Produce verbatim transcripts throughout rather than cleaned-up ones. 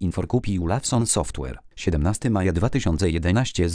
Infor kupił Lawson Software. siedemnastego maja dwa tysiące jedenastego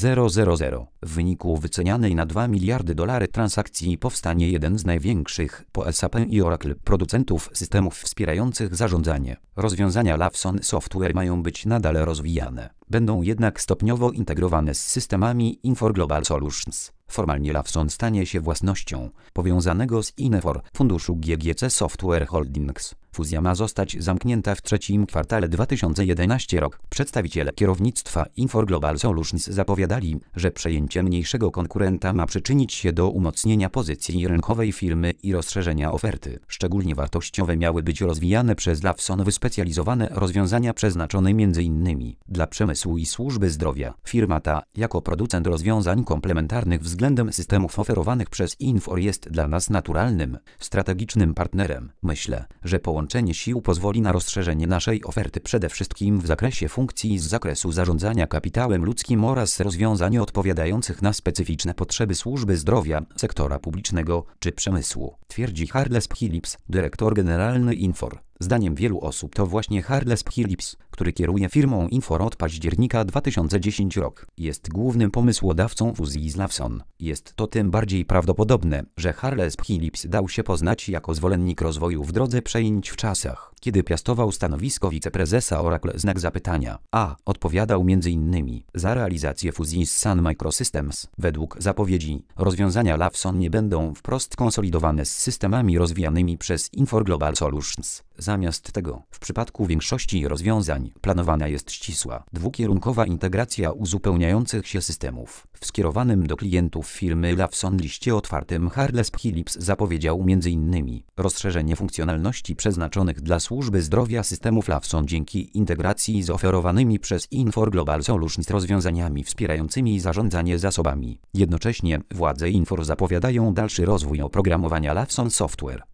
W wyniku wycenianej na dwa miliardy dolarów transakcji powstanie jeden z największych po S A P i Oracle producentów systemów wspierających zarządzanie. Rozwiązania Lawson Software mają być nadal rozwijane. Będą jednak stopniowo integrowane z systemami Infor Global Solutions. Formalnie Lawson stanie się własnością powiązanego z Infor funduszu G G C Software Holdings. Fuzja ma zostać zamknięta w trzecim kwartale dwa tysiące jedenastego roku. Przedstawiciele kierownictwa Infor Global Solutions zapowiadali, że przejęcie mniejszego konkurenta ma przyczynić się do umocnienia pozycji rynkowej firmy i rozszerzenia oferty. Szczególnie wartościowe miały być rozwijane przez Lawson wyspecjalizowane rozwiązania przeznaczone między innymi dla przemysłu i służby zdrowia. Firma ta, jako producent rozwiązań komplementarnych względem systemów oferowanych przez Infor, jest dla nas naturalnym, strategicznym partnerem. Myślę, że połączenie sił pozwoli na rozszerzenie naszej oferty przede wszystkim w zakresie funkcji z zakresu zarządzania kapitałem ludzkim oraz rozwiązań odpowiadających na specyficzne potrzeby służby zdrowia, sektora publicznego czy przemysłu, twierdzi Charles Phillips, dyrektor generalny Infor. Zdaniem wielu osób to właśnie Charles Phillips, który kieruje firmą Infor od października dwa tysiące dziesiątego roku, jest głównym pomysłodawcą fuzji z Lawson. Jest to tym bardziej prawdopodobne, że Charles Phillips dał się poznać jako zwolennik rozwoju w drodze przejęć w czasach, kiedy piastował stanowisko wiceprezesa Oracle. Znak zapytania. A odpowiadał między innymi za realizację fuzji z Sun Microsystems. Według zapowiedzi, rozwiązania Lawson nie będą wprost konsolidowane z systemami rozwijanymi przez Infor Global Solutions. Zamiast tego, w przypadku większości rozwiązań, planowana jest ścisła, dwukierunkowa integracja uzupełniających się systemów. W skierowanym do klientów firmy Lawson liście otwartym Charles Phillips zapowiedział między innymi rozszerzenie funkcjonalności przeznaczonych dla służby zdrowia systemów Lawson dzięki integracji z oferowanymi przez Infor Global Solutions rozwiązaniami wspierającymi zarządzanie zasobami. Jednocześnie władze Infor zapowiadają dalszy rozwój oprogramowania Lawson Software.